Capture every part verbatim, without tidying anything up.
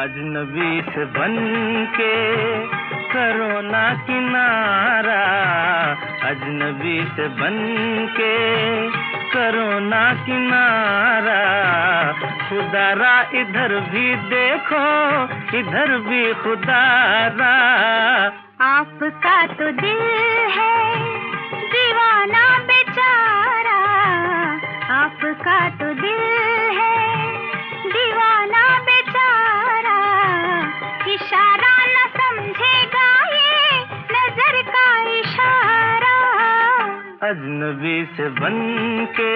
अजनबी से बन के करो ना किनारा, अजनबी से बन के करो ना किनारा। खुदारा इधर भी देखो, इधर भी खुदारा। आपका तो दिल है दीवाना बेचारा, आपका तो दिल है दीवाना बेचारा। इशारा न समझेगा ये नजर का इशारा, अजनबी से बन के।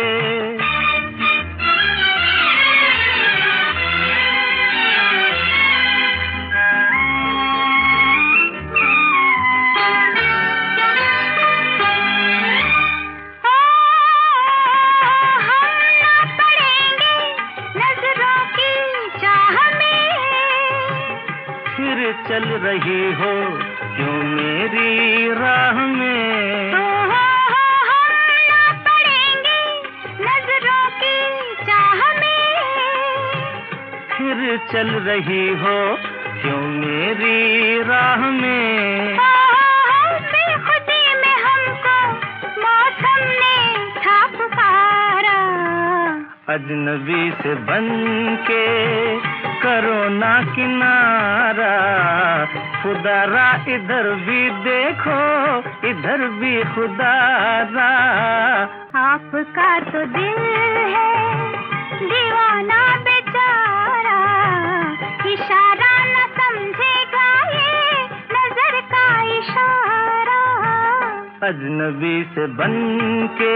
फिर चल रही हो क्यों मेरी राह में, हो, हो, हो, हम ना पड़ेंगे नजरों की चाह में। फिर चल रही हो क्यों मेरी राह में, हो, हो, बेखुदी में हमको मौसम ने था पुकारा। अजनबी से बन के करो ना किनारा। खुदारा इधर भी देखो, इधर भी खुदारा। आपका तो दिल है दीवाना बेचारा, इशारा न समझेगा ये नजर का इशारा, अजनबी से बन के।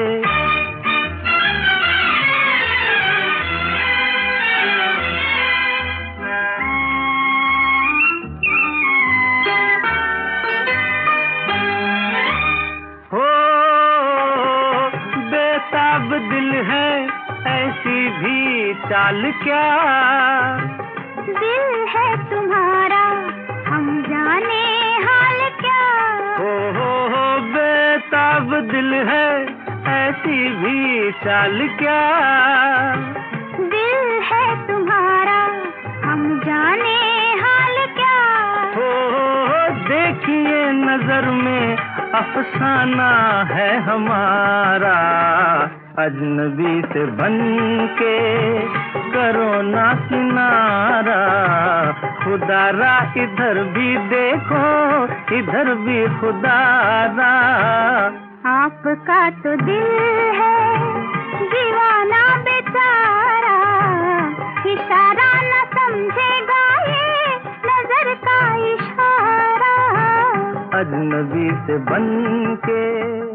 बेताब दिल है ऐसी भी चाल क्या, दिल है तुम्हारा हम जाने हाल क्या। हो हो हो बेताब दिल है ऐसी भी चाल क्या, दिल है तुम्हारा हम जाने हाल क्या। हो हो हो देखिए नजर में अफसाना है हमारा। अजनबी से बन के करो ना किनारा। खुदारा इधर भी देखो, इधर भी खुदारा। आपका तो दिल है दीवाना बेचारा, इशारा न समझेगा ये नजर का इशारा, अजनबी से बन के।